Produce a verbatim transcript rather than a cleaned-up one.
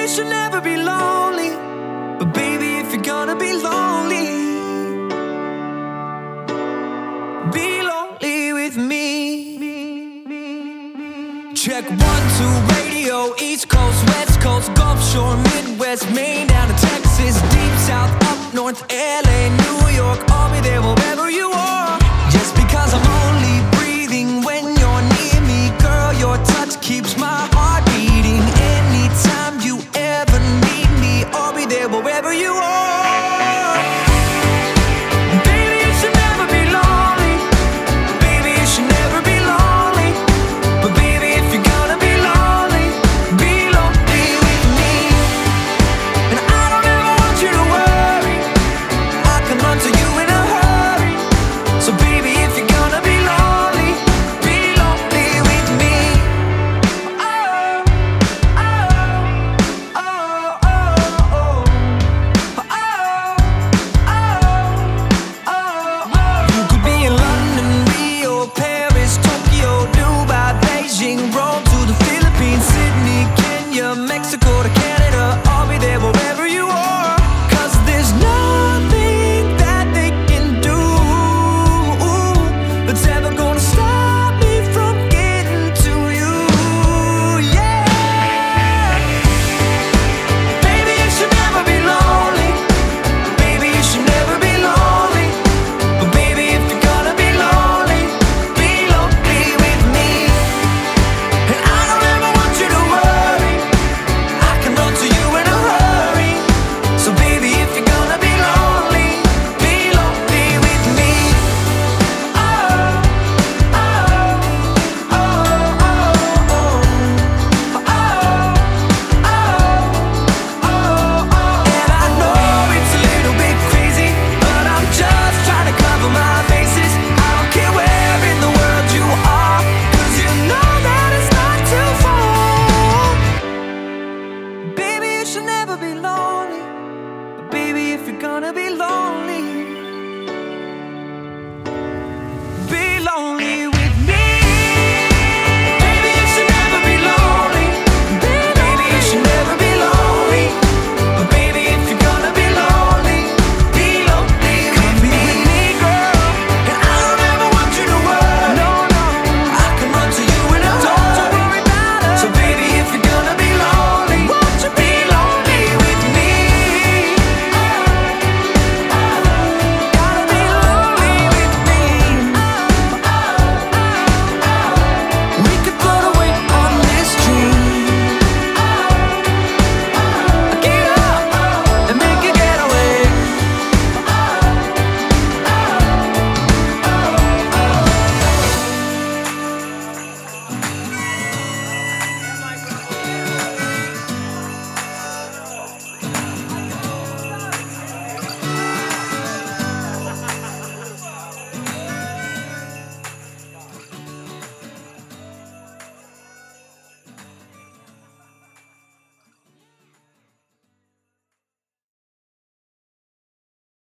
you should never be lonely. But baby, if you're gonna be lonely, be lonely with me. Check one, two, radio, East Coast, West Coast, Gulf Shore, Midwest, Maine, down to Texas, Deep South, up north, L A, New York. I'll be there wherever you are.